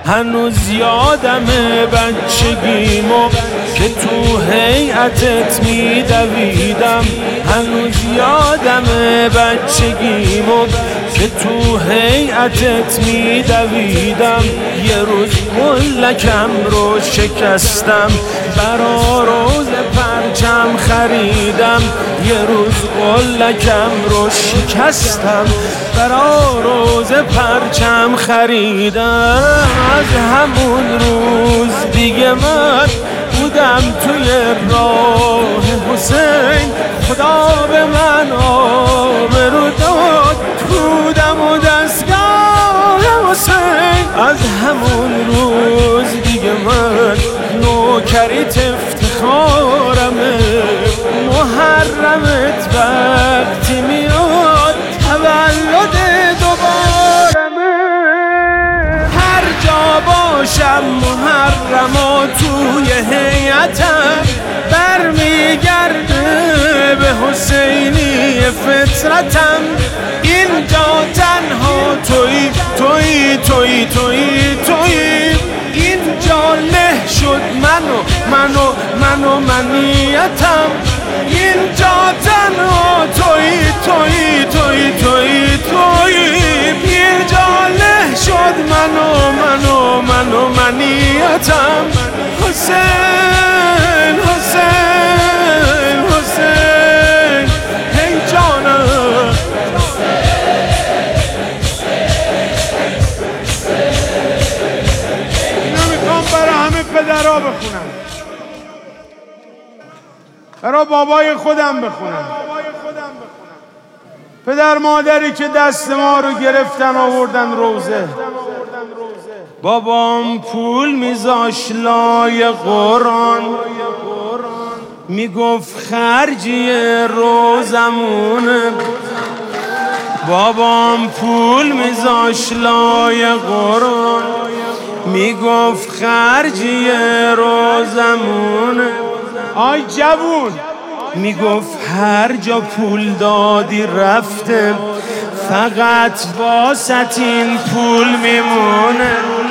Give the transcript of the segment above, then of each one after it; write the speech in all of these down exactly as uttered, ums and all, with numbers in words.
هنوز یادم بچگیمو که تو هیئتت میدویدم. هنوز یادم بچگیمو که تو هیئتت میدویدم. یه روز قلکم رو شکستم، برا روز پرچم خریدم. یه روز قلکم رو شکستم، برا روز پرچم خریدم. از همون روز دیگه من بودم توی راه حسین. خدا به من آبرو داد، بودم و دستگاه حسین. از همون روز دیگه من نوکریت افتخارمه. محرمت وقتی میاد تولد دوبارمه. هر جا باشم محرما توی هیئتم برمیگرده به حسینی فطرتم. اینجا تنها توی توی توی توی توی اینجا له شد منو منو منو منیتم. اینجا تنها توی توی توی توی توی اینجا له شد منو منو منو منیتم. حسین حسین حسین هی جانم. اینا میخوام برای همه پدرها بخونم، برای بابای خودم بخونم. پدر مادری که دست ما رو گرفتن آوردن روزه. بابام پول میذاش لای قرآن، میگفت خرجی روزمونه. بابام پول میذاش لای قرآن، میگفت خرجی روزمونه. آی جوون میگفت هر جا پول دادی رفته، فقط واسط این پول میمونه.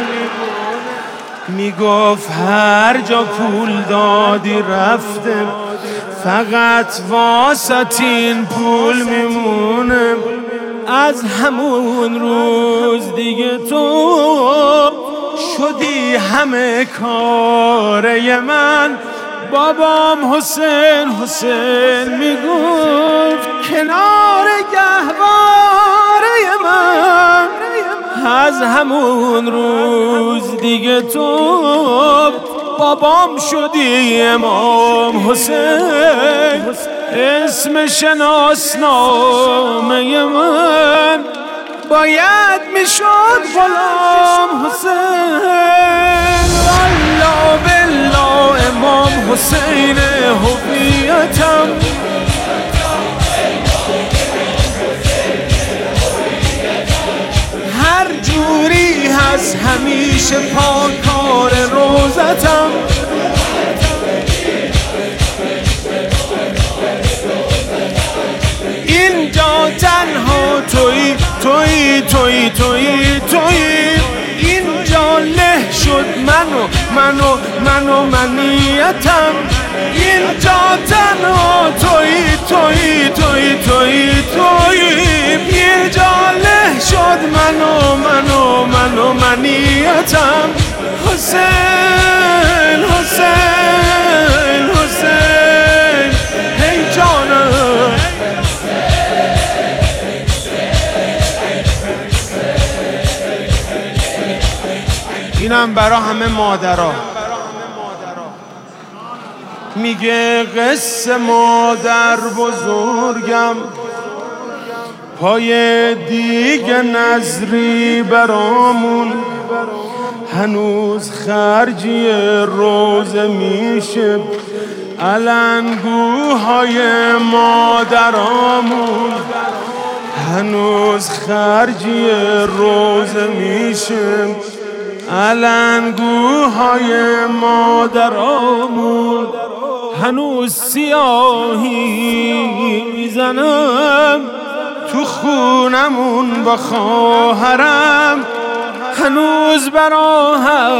میگفت هر جا پول دادی رفته، فقط واسط این پول میمونه. از همون روز دیگه تو شدی همه کاره من. بابام حسین حسین میگفت کنار گهواره من. از همون روز دیگه تو بابام شدی امام حسین. اسم شناسنامه من باید میشد غلام حسین. والله بالله امام حسین هویتم. هر جوری هست همیشه پاکار روزتم. اینجا تنها توی توی توی توی توی اینجا له شد منو منو منو منیتم. اینجا تنها توی توی توی توی توی اینجا له شد منو منو منو منیتم. حسین حسین حسین هی جانم. اینم برا همه مادرها. میگه قصه مادر بزرگم، پای دیگه نظری برامون. هنوز خرجی روزه میشه علنگوهای مادرامون. هنوز خرجی روزه میشه علنگوهای مادرامون. هنوز سیاهی میزنم تو خونمون با خواهرم. هنوز برا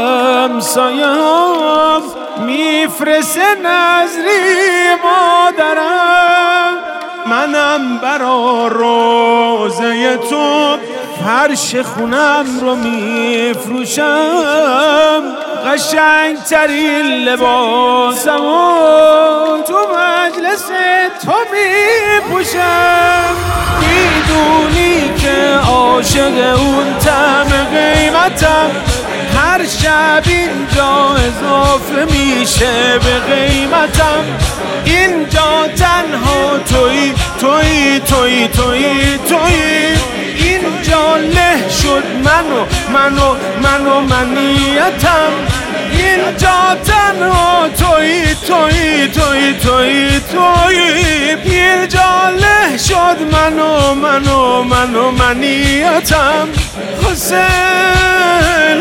همسایم میفرسه نظری مادرم، منم برا روزه تو فرش خونم رو میفروشم، قشنگ ترین لباسم تو مجلس تو میپوشم. میدونی که عاشق اون طعم قیمتم، هر شب اینجا اضافه میشه به قیمتم. اینجا تنها توی توی توی توی توی اینجا له شد منو منو منو منیتم. اینجا تنها توی توی توی توی توی اینجا له شد منو منو منو منیتم. حسین